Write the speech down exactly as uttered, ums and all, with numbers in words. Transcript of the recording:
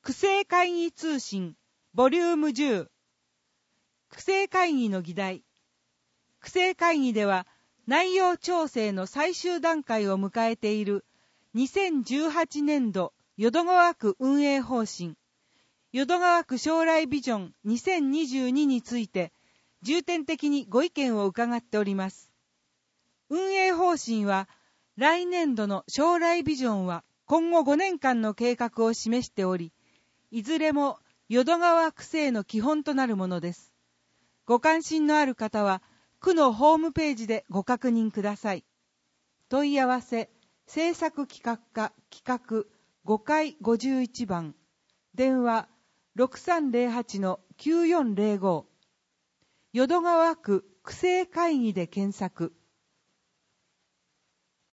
区政会議通信ボリュームじゅう、区政会議の議題。区政会議では内容調整の最終段階を迎えているにせんじゅうはちねんど淀川区運営方針、淀川区将来ビジョンにせんにじゅうにについて重点的にご意見を伺っております。運営方針は来年度の将来ビジョンは今後ごねんかんの計画を示しており、いずれも淀川区政の基本となるものです。ご関心のある方は区のホームページでご確認ください。問い合わせ政策企画課企画ごかいごじゅういちばん、電話 ろくさんゼロはちのきゅうよんゼロご、淀川区区政会議で検索。